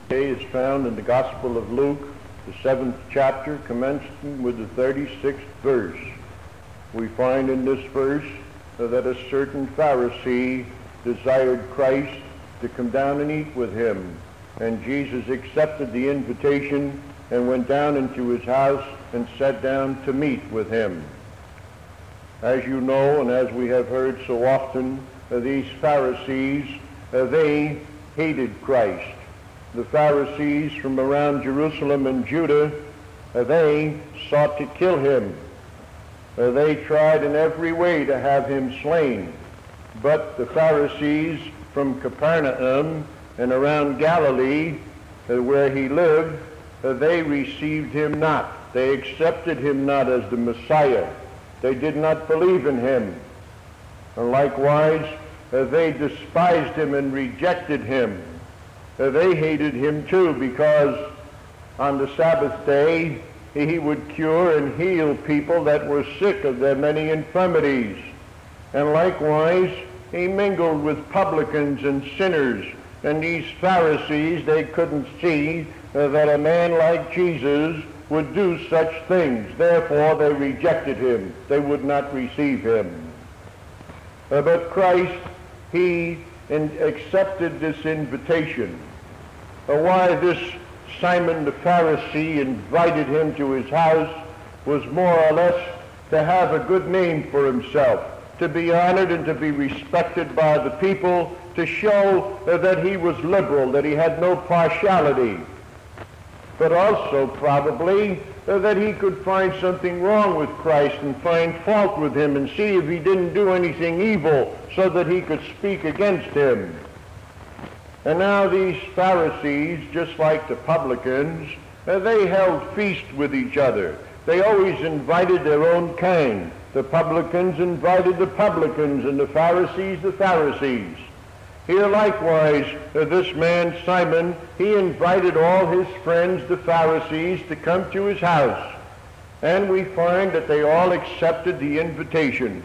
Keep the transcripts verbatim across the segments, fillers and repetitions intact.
Today is found in the Gospel of Luke, the seventh chapter, commencing with the thirty-sixth verse. We find in this verse that a certain Pharisee desired Christ to come down and eat with him. And Jesus accepted the invitation and went down into his house and sat down to meet with him. As you know, and as we have heard so often, uh, these Pharisees, uh, they hated Christ. The Pharisees from around Jerusalem and Judah, uh, they sought to kill him. Uh, they tried in every way to have him slain. But the Pharisees from Capernaum and around Galilee, uh, where he lived, uh, they received him not. They accepted him not as the Messiah. They did not believe in him. And likewise, uh, they despised him and rejected him. Uh, they hated him too, because on the Sabbath day he would cure and heal people that were sick of their many infirmities. And likewise, he mingled with publicans and sinners. And these Pharisees, they couldn't see uh, that a man like Jesus would do such things. Therefore, they rejected him. They would not receive him. Uh, but Christ, he in, accepted this invitation. Uh, why this Simon the Pharisee invited him to his house was more or less to have a good name for himself, to be honored and to be respected by the people, to show uh, that he was liberal, that he had no partiality, but also probably uh, that he could find something wrong with Christ and find fault with him and see if he didn't do anything evil so that he could speak against him. And now these Pharisees, just like the publicans, uh, they held feast with each other. They always invited their own kind. The publicans invited the publicans, and the Pharisees the Pharisees. Here likewise, uh, this man Simon, he invited all his friends, the Pharisees, to come to his house. And we find that they all accepted the invitation.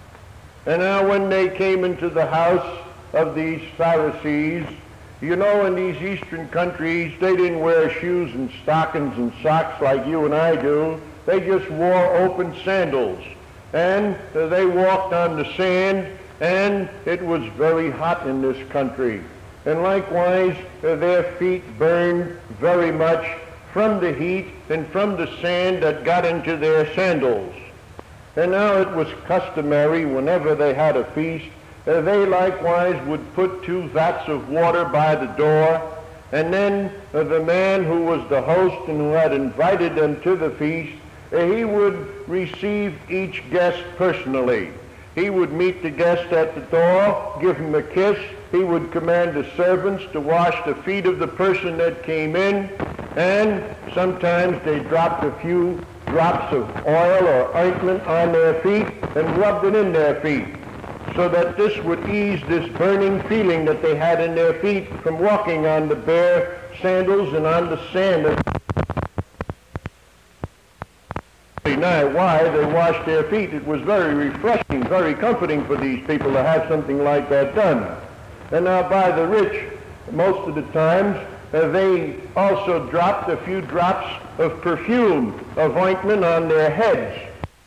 And now when they came into the house of these Pharisees, you know, in these eastern countries, they didn't wear shoes and stockings and socks like you and I do. They just wore open sandals. And uh, they walked on the sand, and it was very hot in this country. And likewise, uh, their feet burned very much from the heat and from the sand that got into their sandals. And now it was customary, whenever they had a feast, uh, they likewise would put two vats of water by the door, and then uh, the man who was the host and who had invited them to the feast, uh, he would receive each guest personally. He would meet the guest at the door, give him a kiss. He would command the servants to wash the feet of the person that came in, and sometimes they dropped a few drops of oil or ointment on their feet and rubbed it in their feet, so that this would ease this burning feeling that they had in their feet from walking on the bare sandals and on the sand. Now, why they washed their feet? It was very refreshing, very comforting for these people to have something like that done. And now by the rich, most of the times, uh, they also dropped a few drops of perfume, of ointment on their heads.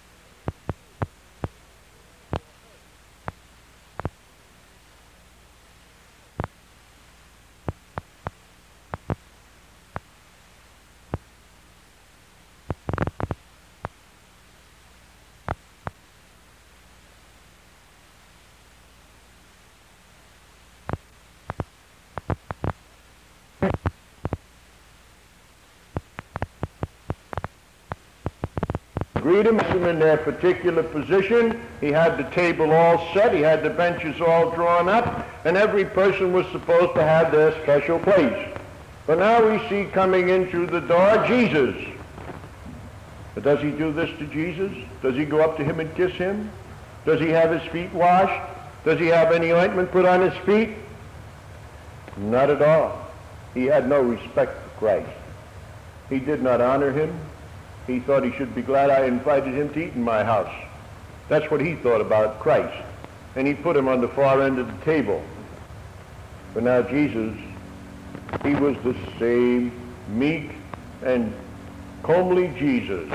Greet him in their particular position. He had the table all set. He had the benches all drawn up, and every person was supposed to have their special place. But now we see coming in through the door Jesus. But does he do this to Jesus? Does he go up to him and kiss him? Does he have his feet washed? Does he have any ointment put on his feet? Not at all. He had no respect for Christ. He did not honor him. He thought he should be glad I invited him to eat in my house. That's what he thought about Christ. And he put him on the far end of the table. But now Jesus, He was the same meek and comely Jesus.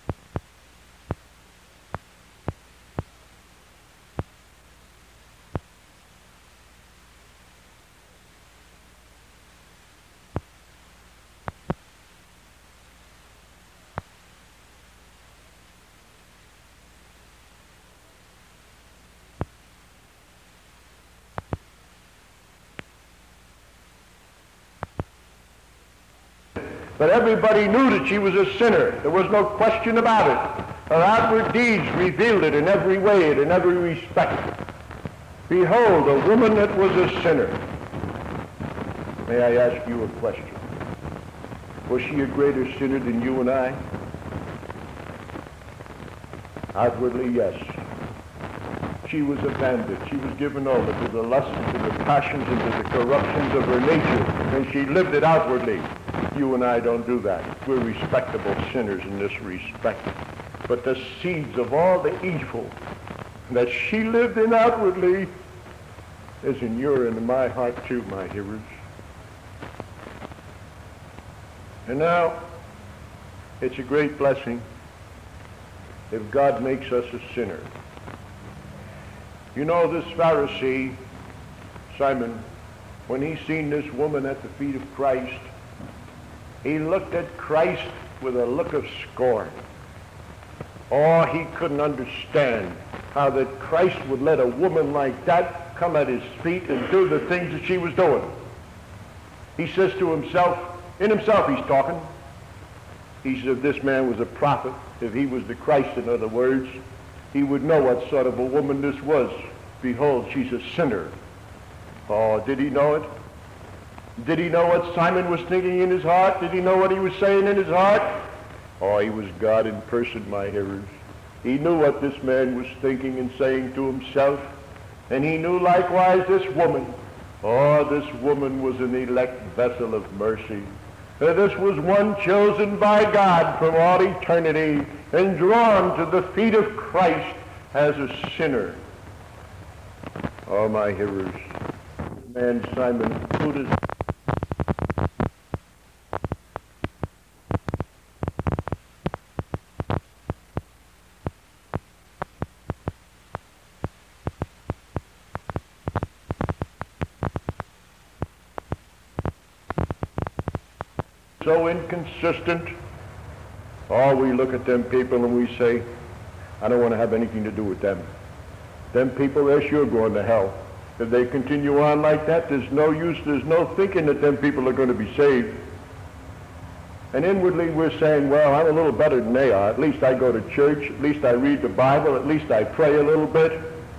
But everybody knew that she was a sinner. There was no question about it. Her outward deeds revealed it in every way and in every respect. Behold, a woman that was a sinner. May I ask you a question? Was she a greater sinner than you and I? Outwardly, yes. She was abandoned. She was given over to the lusts, to the passions, and to the corruptions of her nature, and she lived it outwardly. You and I don't do that. We're respectable sinners in this respect. But the seeds of all the evil that she lived in outwardly is in your and in my heart too, my hearers. And now, it's a great blessing if God makes us a sinner. You know, this Pharisee, Simon, when he seen this woman at the feet of Christ, he looked at Christ with a look of scorn. Oh, he couldn't understand how that Christ would let a woman like that come at his feet and do the things that she was doing. He says to himself, in himself he's talking, he says if this man was a prophet, if he was the Christ, in other words, he would know what sort of a woman this was. Behold, she's a sinner. Oh, did he know it? Did he know what Simon was thinking in his heart? Did he know what he was saying in his heart? Oh, he was God in person, my hearers. He knew what this man was thinking and saying to himself. And he knew likewise this woman. Oh, this woman was an elect vessel of mercy. Uh, this was one chosen by God from all eternity and drawn to the feet of Christ as a sinner. Oh, my hearers, this man Simon, who does so inconsistent. Oh, we look at them people and we say, I don't want to have anything to do with them. Them people, they're sure going to hell. If they continue on like that, there's no use, there's no thinking that them people are going to be saved. And inwardly we're saying, well, I'm a little better than they are. At least I go to church. At least I read the Bible. At least I pray a little bit.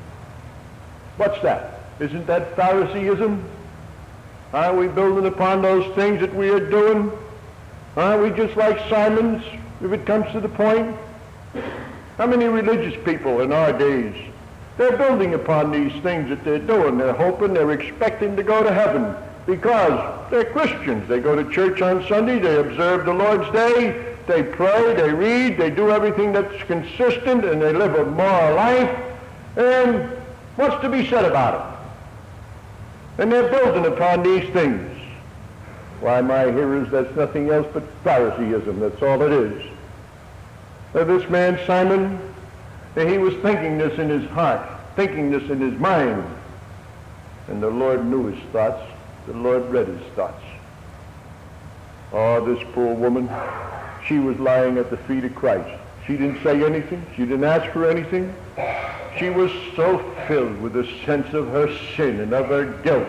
What's that? Isn't that Phariseeism? Aren't we building upon those things that we are doing? Aren't we just like Simon's, if it comes to the point? How many religious people in our days, they're building upon these things that they're doing. They're hoping, they're expecting to go to heaven because they're Christians. They go to church on Sunday, they observe the Lord's Day, they pray, they read, they do everything that's consistent, and they live a moral life. And what's to be said about it? And they're building upon these things. Why, my hearers, that's nothing else but Phariseeism. That's all it is. Now, this man, Simon, he was thinking this in his heart, thinking this in his mind. And the Lord knew his thoughts. The Lord read his thoughts. Oh, this poor woman, she was lying at the feet of Christ. She didn't say anything. She didn't ask for anything. She was so filled with the sense of her sin and of her guilt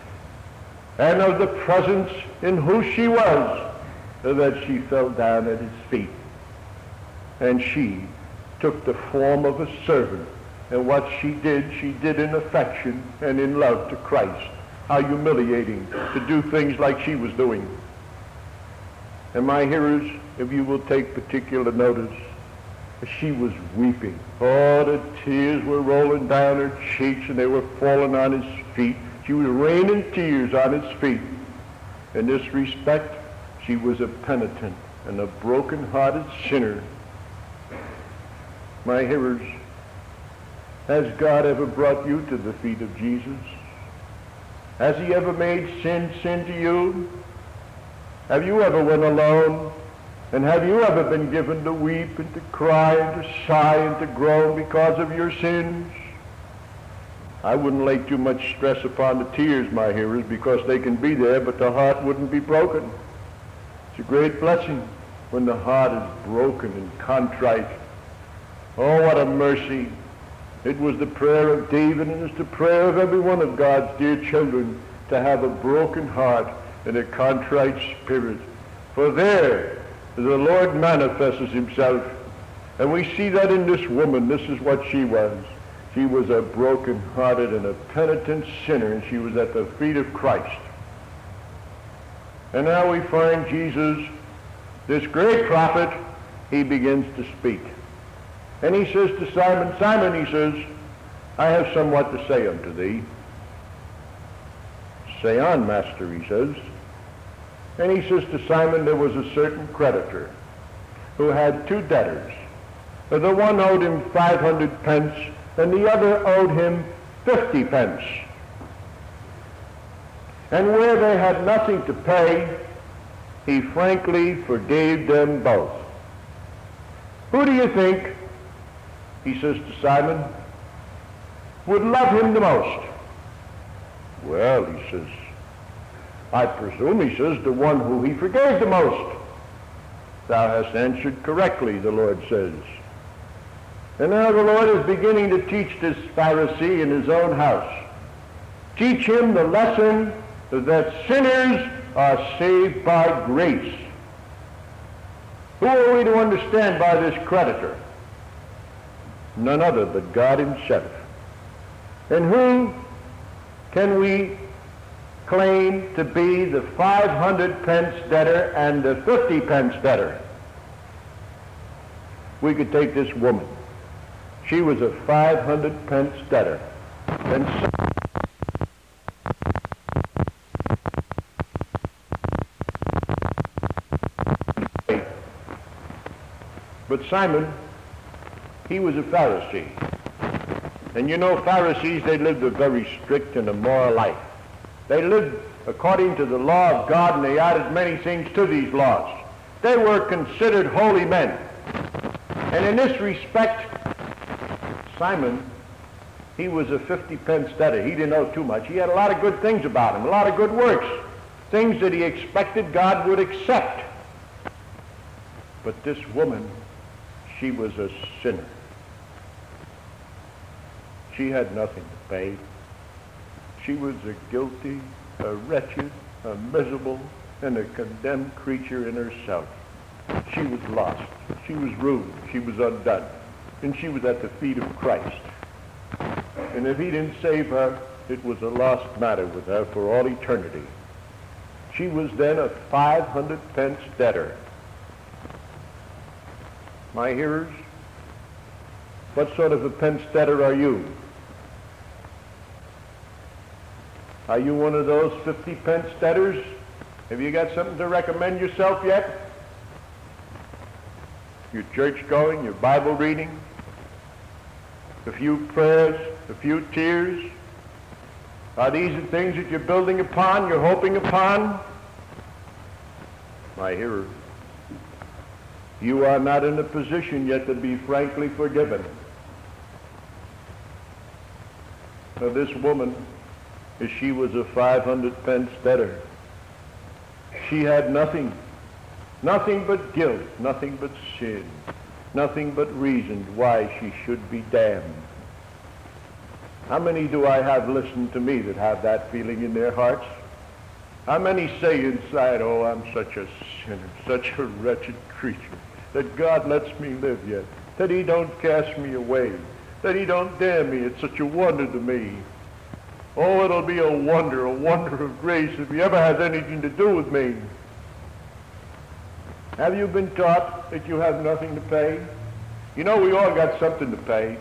and of the presence in who she was that she fell down at his feet. And she took the form of a servant. And what she did, she did in affection and in love to Christ. How humiliating to do things like she was doing. And my hearers, if you will take particular notice, she was weeping. Oh, the tears were rolling down her cheeks and they were falling on his feet. She was raining tears on his feet. In this respect, she was a penitent and a broken-hearted sinner. My hearers, has God ever brought you to the feet of Jesus? Has he ever made sin sin to you? Have you ever went alone? And have you ever been given to weep and to cry and to sigh and to groan because of your sins? I wouldn't lay too much stress upon the tears, my hearers, because they can be there, but the heart wouldn't be broken. It's a great blessing when the heart is broken and contrite. Oh, what a mercy. It was the prayer of David, and it's the prayer of every one of God's dear children, to have a broken heart and a contrite spirit. For there the Lord manifests himself. And we see that in this woman. This is what she was. She was a broken-hearted and a penitent sinner, and she was at the feet of Christ. And now we find Jesus, this great prophet, he begins to speak. And he says to Simon, Simon, he says, I have somewhat to say unto thee. Say on, master, he says. And he says to Simon, there was a certain creditor who had two debtors. The one owed him five hundred pence, and the other owed him fifty pence. And where they had nothing to pay, he frankly forgave them both. Who do you think, he says to Simon, would love him the most? Well, he says, I presume, he says, the one who he forgave the most. Thou hast answered correctly, the Lord says. And now the Lord is beginning to teach this Pharisee in his own house. Teach him the lesson that sinners are saved by grace. Who are we to understand by this creditor? None other but God himself. And who can we claim to be the five hundred pence debtor and the fifty pence debtor? We could take this woman. She was a five hundred pence debtor. And so but Simon, he was a Pharisee. And you know, Pharisees, they lived a very strict and immoral life. They lived according to the law of God, and they added many things to these laws. They were considered holy men. And in this respect, Simon, he was a fifty pence debtor. He didn't know too much. He had a lot of good things about him, a lot of good works, things that he expected God would accept. But this woman, she was a sinner. She had nothing to pay. She was a guilty, a wretched, a miserable, and a condemned creature in herself. She was lost. She was ruined. She was undone. And she was at the feet of Christ. And if he didn't save her, it was a lost matter with her for all eternity. She was then a five hundred pence debtor. My hearers, what sort of a pence debtor are you? Are you one of those fifty pence debtors? Have you got something to recommend yourself yet? Your church going, your Bible reading, a few prayers, a few tears? Are these the things that you're building upon, you're hoping upon? My hearer, you are not in a position yet to be frankly forgiven. Now this woman, as she was a five hundred pence debtor, she had nothing, nothing but guilt, nothing but sin, nothing but reasons why she should be damned. How many do I have listened to me that have that feeling in their hearts? How many say inside, oh, I'm such a sinner, such a wretched creature, that God lets me live yet, that he don't cast me away, that he don't damn me. It's such a wonder to me. Oh, it'll be a wonder, a wonder of grace if he ever has anything to do with me. Have you been taught that you have nothing to pay? You know, we all got something to pay.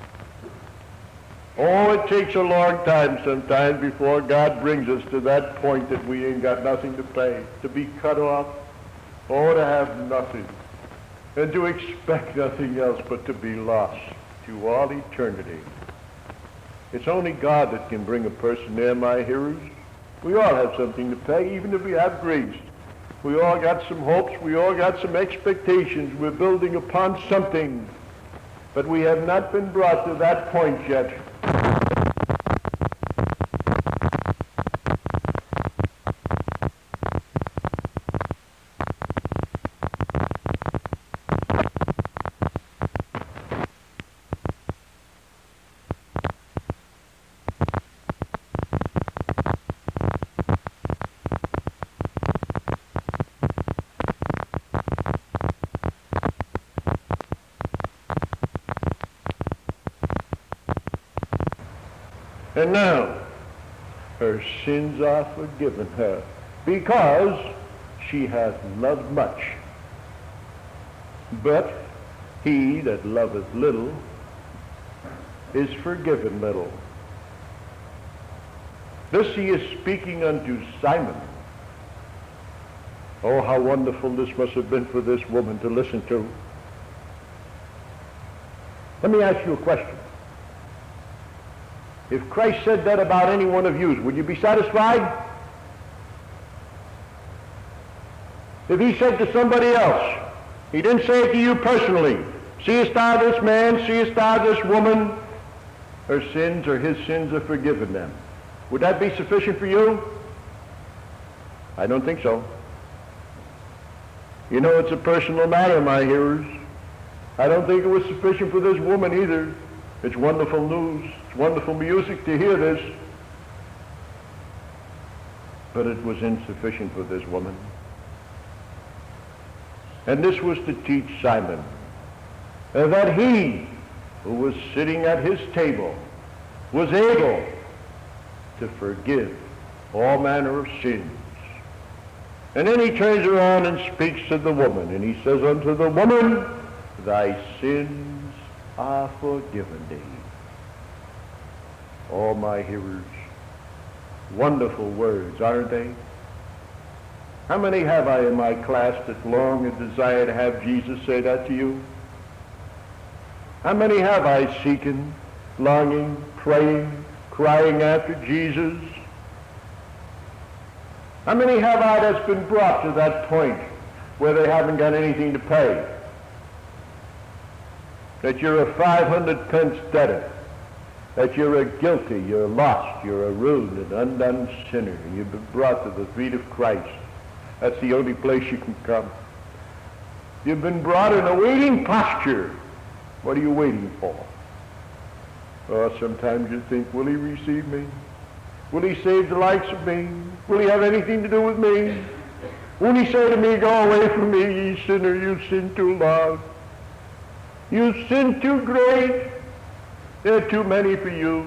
Oh, it takes a long time sometimes before God brings us to that point that we ain't got nothing to pay, to be cut off, or to have nothing, and to expect nothing else but to be lost to all eternity. It's only God that can bring a person there, my hearers. We all have something to pay, even if we have grace. We all got some hopes. We all got some expectations. We're building upon something. But we have not been brought to that point yet. And now, her sins are forgiven her, because she hath loved much. But he that loveth little is forgiven little. This he is speaking unto Simon. Oh, how wonderful this must have been for this woman to listen to. Let me ask you a question. If Christ said that about any one of you, would you be satisfied? If he said to somebody else, he didn't say it to you personally, seest thou this man, seest thou this woman, her sins or his sins are forgiven them. Would that be sufficient for you? I don't think so. You know, it's a personal matter, my hearers. I don't think it was sufficient for this woman either. It's wonderful news. It's wonderful music to hear this. But it was insufficient for this woman. And this was to teach Simon uh, that he who was sitting at his table was able to forgive all manner of sins. And then he turns around and speaks to the woman, and he says unto the woman, thy sins are forgiven thee. All my hearers, wonderful words, aren't they? How many have I in my class that long and desire to have Jesus say that to you? How many have I seeking, longing, praying, crying after Jesus? How many have I that's been brought to that point where they haven't got anything to pay? That you're a five hundred pence debtor, that you're a guilty, you're lost, you're a ruined and undone sinner, and you've been brought to the feet of Christ. That's the only place you can come. You've been brought in a waiting posture. What are you waiting for? Oh, sometimes you think, will he receive me? Will he save the likes of me? Will he have anything to do with me? Will he say to me, go away from me, ye sinner, you sin too long. You sin too great. There are too many for you.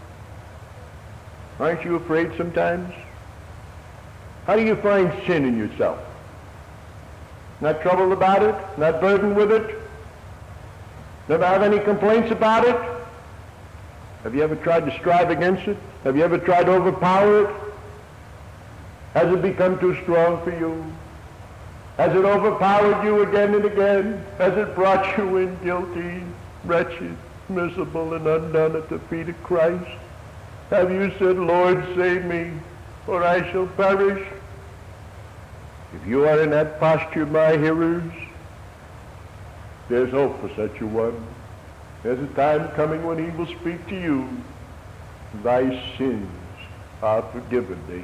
Aren't you afraid sometimes? How do you find sin in yourself? Not troubled about it? Not burdened with it? Never have any complaints about it? Have you ever tried to strive against it? Have you ever tried to overpower it? Has it become too strong for you? Has it overpowered you again and again? Has it brought you in guilty, wretched, miserable, and undone at the feet of Christ? Have you said, Lord, save me, or I shall perish? If you are in that posture, my hearers, there's hope for such a one. There's a time coming when he will speak to you. Thy sins are forgiven thee.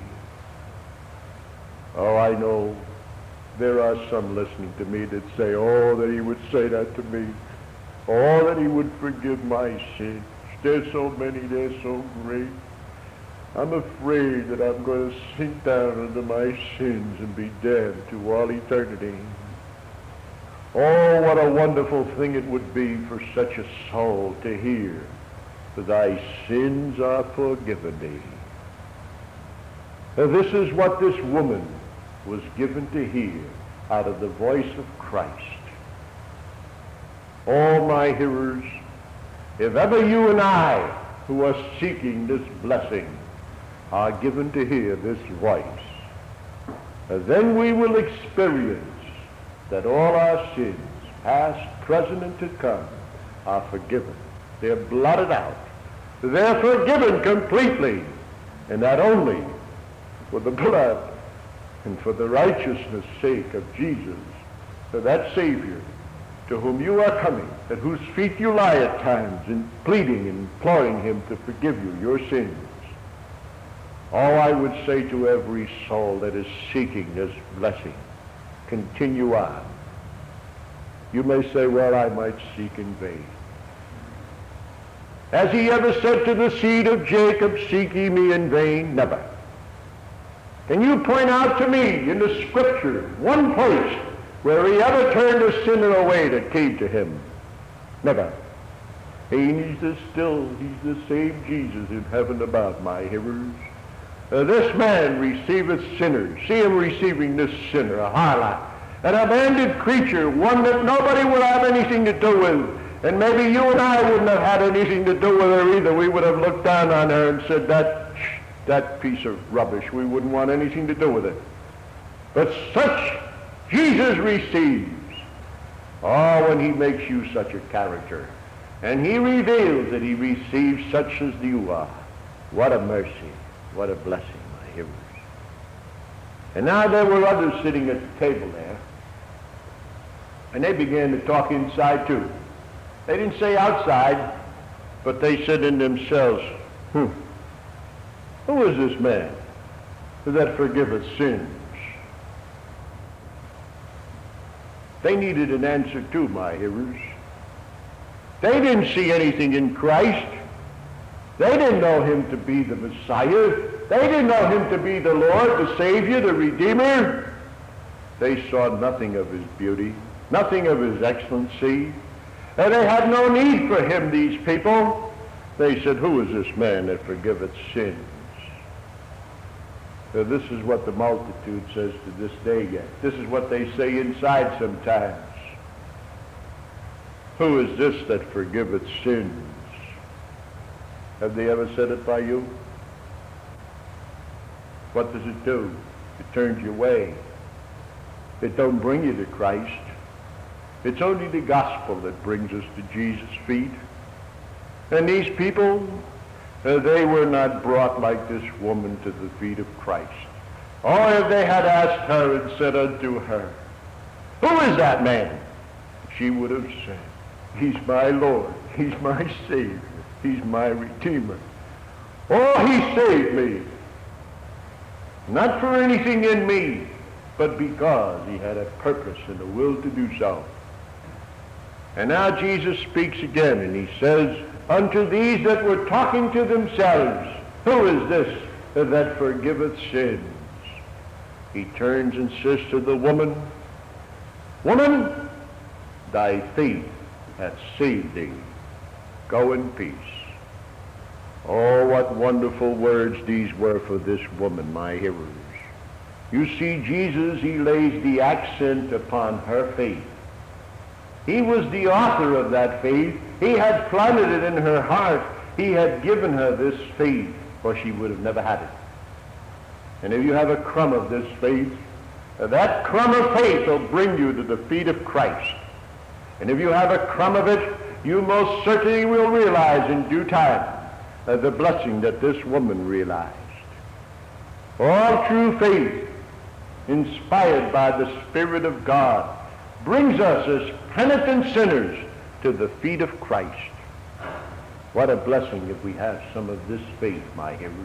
Oh, I know there are some listening to me that say, oh, that he would say that to me. Oh, that he would forgive my sins. There's so many, they're so great. I'm afraid that I'm going to sink down into my sins and be damned to all eternity. Oh, what a wonderful thing it would be for such a soul to hear, thy sins are forgiven thee. Now, this is what this woman was given to hear out of the voice of Christ. Oh, my hearers, if ever you and I, who are seeking this blessing, are given to hear this voice, then we will experience that all our sins, past, present, and to come, are forgiven. They're blotted out. They're forgiven completely. And not only for the blood and for the righteousness' sake of Jesus, for that Savior to whom you are coming, at whose feet you lie at times in pleading and imploring him to forgive you your sins. All I would say to every soul that is seeking this blessing, continue on. You may say, well, I might seek in vain. Has he ever said to the seed of Jacob, seek ye me in vain? Never. Can you point out to me in the Scripture one place where he ever turned a sinner away that came to him? Never. He's the still, he's the same Jesus in heaven above, my hearers. Uh, this man receiveth sinners. See him receiving this sinner, a harlot, an abandoned creature, one that nobody will have anything to do with. And maybe you and I wouldn't have had anything to do with her either. We would have looked down on her and said, that, that piece of rubbish, we wouldn't want anything to do with it. But such Jesus receives. Oh, when he makes you such a character, and he reveals that he receives such as you are. What a mercy. What a blessing, my hearers. And now there were others sitting at the table there, and they began to talk inside too. They didn't say outside, but they said in themselves, hmm, who is this man that forgiveth sins? They needed an answer too, my hearers. They didn't see anything in Christ. They didn't know him to be the Messiah. They didn't know him to be the Lord, the Savior, the Redeemer. They saw nothing of his beauty, nothing of his excellency. And they had no need for him, these people. They said, who is this man that forgiveth sins? So this is what the multitude says to this day yet. This is what they say inside sometimes. Who is this that forgiveth sins? Have they ever said it by you? What does it do? It turns you away. It don't bring you to Christ. It's only the gospel that brings us to Jesus' feet. And these people, uh, they were not brought like this woman to the feet of Christ. Or if they had asked her and said unto her, who is that man? She would have said, he's my Lord, he's my Savior, he's my Redeemer. Oh, he saved me. Not for anything in me, but because he had a purpose and a will to do so. And now Jesus speaks again, and he says, unto these that were talking to themselves, who is this that forgiveth sins? He turns and says to the woman, woman, thy faith hath saved thee. Go in peace. Oh, what wonderful words these were for this woman, my hearers. You see, Jesus, he lays the accent upon her faith. He was the author of that faith. He had planted it in her heart. He had given her this faith, or she would have never had it. And if you have a crumb of this faith, that crumb of faith will bring you to the feet of Christ. And if you have a crumb of it, you most certainly will realize in due time uh, the blessing that this woman realized. All true faith, inspired by the Spirit of God, brings us as penitent sinners to the feet of Christ. What a blessing if we have some of this faith, my hearers.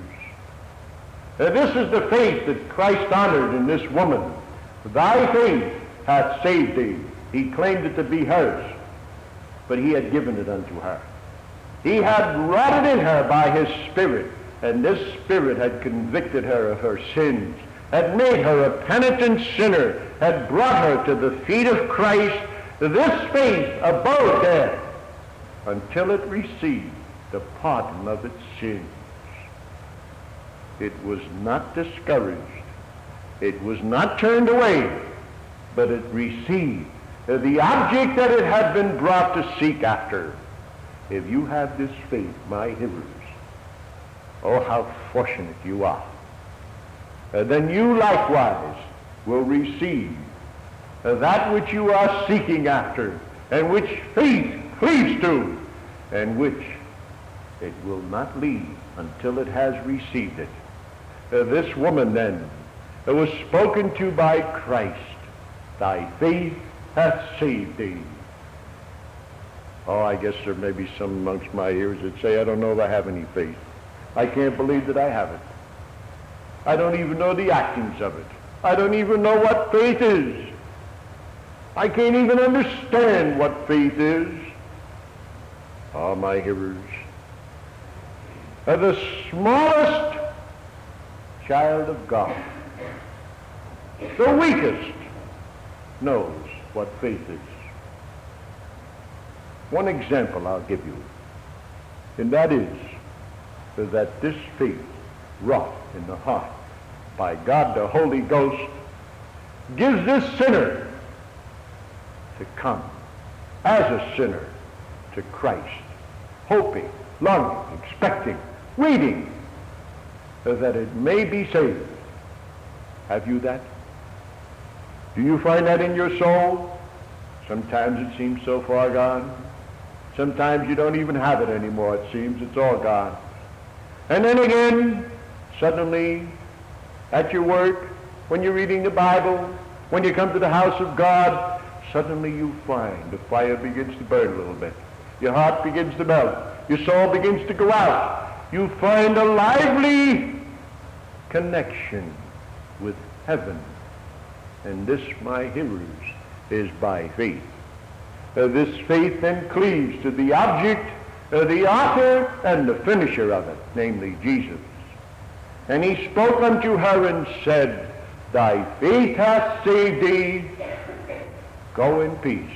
Uh, this is the faith that Christ honored in this woman. Thy faith hath saved thee. He claimed it to be hers, but he had given it unto her. He had wrought it in her by his Spirit, and this Spirit had convicted her of her sins, had made her a penitent sinner, had brought her to the feet of Christ. This faith abode there until it received the pardon of its sins. It was not discouraged. It was not turned away, but it received the object that it had been brought to seek after. If you have this faith, my hearers, oh, how fortunate you are. Uh, then you likewise will receive uh, that which you are seeking after, and which faith cleaves to, and which it will not leave until it has received it. Uh, this woman then uh, was spoken to by Christ. Thy faith hath saved thee. Oh, I guess there may be some amongst my hearers that say, I don't know if I have any faith. I can't believe that I have it. I don't even know the actings of it. I don't even know what faith is. I can't even understand what faith is. Oh, my hearers, uh, the smallest child of God, the weakest, knows what faith is. One example I'll give you, and that is that this faith wrought in the heart by God the Holy Ghost gives this sinner to come as a sinner to Christ, hoping, longing, expecting, waiting that it may be saved. Have you that? Do you find that in your soul? Sometimes it seems so far gone. Sometimes you don't even have it anymore. It seems it's all gone. And then again, suddenly, at your work, when you're reading the Bible, when you come to the house of God, suddenly you find the fire begins to burn a little bit. Your heart begins to melt. Your soul begins to go out. You find a lively connection with heaven. And this, my hearers, is by faith. Uh, this faith then cleaves to the object, uh, the author, and the finisher of it, namely Jesus. And he spoke unto her and said, Thy faith hath saved thee. Go in peace.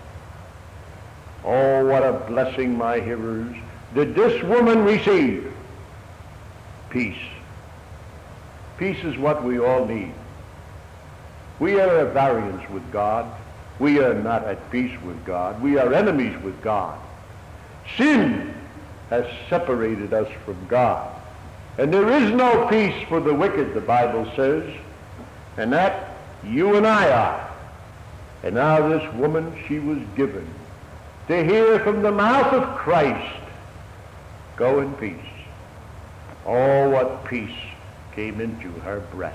Oh, what a blessing, my hearers, did this woman receive. Peace. Peace is what we all need. We are at variance with God. We are not at peace with God. We are enemies with God. Sin has separated us from God. And there is no peace for the wicked, the Bible says. And that you and I are. And now this woman, she was given to hear from the mouth of Christ, go in peace. Oh, what peace came into her breast.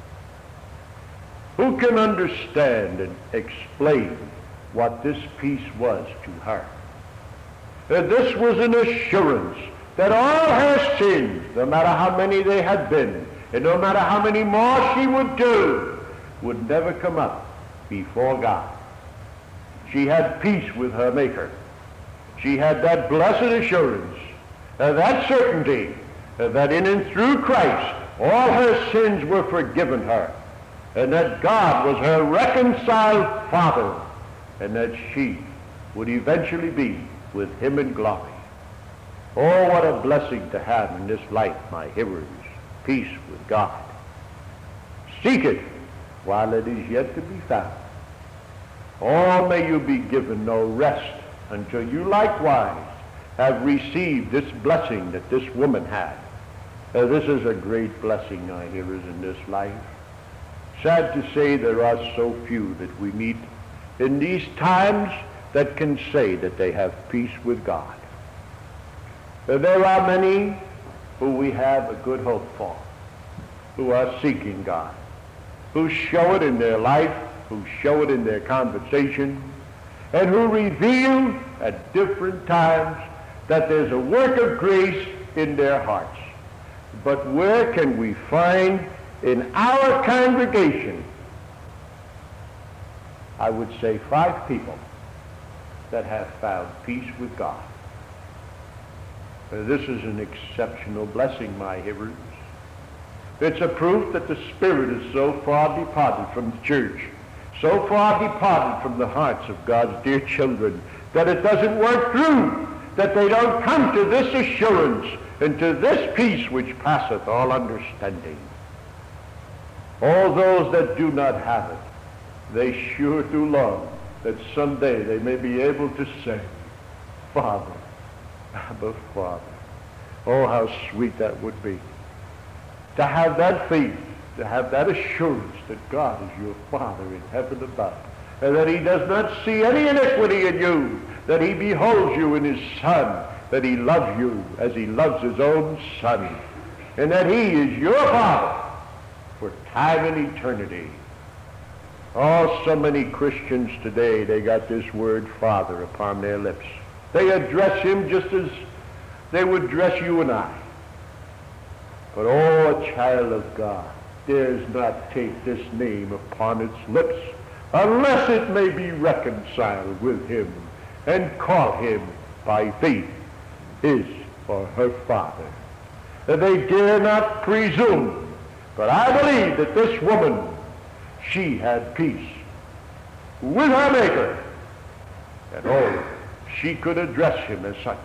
Who can understand and explain what this peace was to her? That this was an assurance that all her sins, no matter how many they had been, and no matter how many more she would do, would never come up before God. She had peace with her Maker. She had that blessed assurance, uh, that certainty, uh, that in and through Christ all her sins were forgiven her, and that God was her reconciled Father, and that she would eventually be with him in glory. Oh, what a blessing to have in this life, my hearers, peace with God. Seek it while it is yet to be found. Oh, may you be given no rest until you likewise have received this blessing that this woman had. Uh, this is a great blessing, my hearers, in this life. Sad to say there are so few that we meet in these times that can say that they have peace with God. Uh, there are many who we have a good hope for, who are seeking God, who show it in their life, who show it in their conversation, and who reveal at different times that there's a work of grace in their hearts. But where can we find in our congregation, I would say five people that have found peace with God? Uh, this is an exceptional blessing, my hearers. It's a proof that the Spirit is so far departed from the church, so far departed from the hearts of God's dear children, that it doesn't work through, that they don't come to this assurance and to this peace which passeth all understanding. All those that do not have it, they sure do long that someday they may be able to say, Father, Abba, Father. Oh, how sweet that would be. To have that faith, to have that assurance that God is your Father in heaven above, and that he does not see any iniquity in you, that he beholds you in his Son, that he loves you as he loves his own Son. and that he is your Father for time and eternity. Oh, so many Christians today, they got this word Father upon their lips. They address him just as they would address you and I. But oh, a child of God dares not take this name upon its lips unless it may be reconciled with him and call him by faith his or her Father. They dare not presume, but I believe that this woman, she had peace with her Maker, and oh, she could address him as such.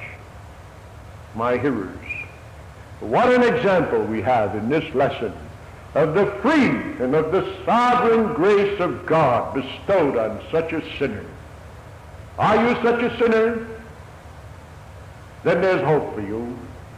My hearers, what an example we have in this lesson of the free and of the sovereign grace of God bestowed on such a sinner. Are you such a sinner? Then there's hope for you.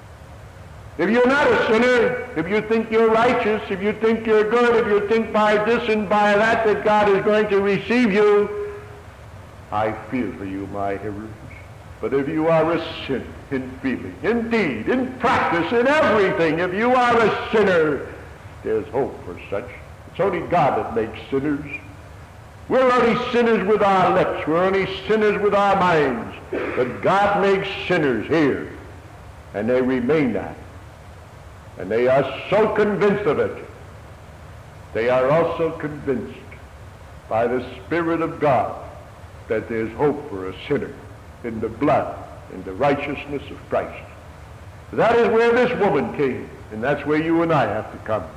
If you're not a sinner, if you think you're righteous, if you think you're good, if you think by this and by that that God is going to receive you, I feel for you, my hearers. But if you are a sinner in feeling, in deed, in practice, in everything, if you are a sinner, there's hope for such. It's only God that makes sinners. We're only sinners with our lips. We're only sinners with our minds. But God makes sinners here, and they remain that. And they are so convinced of it. They are also convinced by the Spirit of God that there's hope for a sinner in the blood, in the righteousness of Christ. That is where this woman came, and that's where you and I have to come.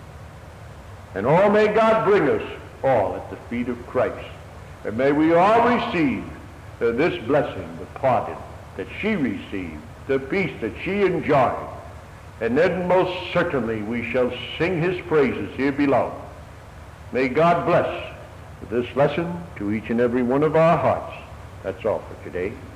And all may God bring us all at the feet of Christ. And may we all receive uh, this blessing, the pardon that she received, the peace that she enjoyed. And then most certainly we shall sing his praises here below. May God bless this lesson to each and every one of our hearts. That's all for today.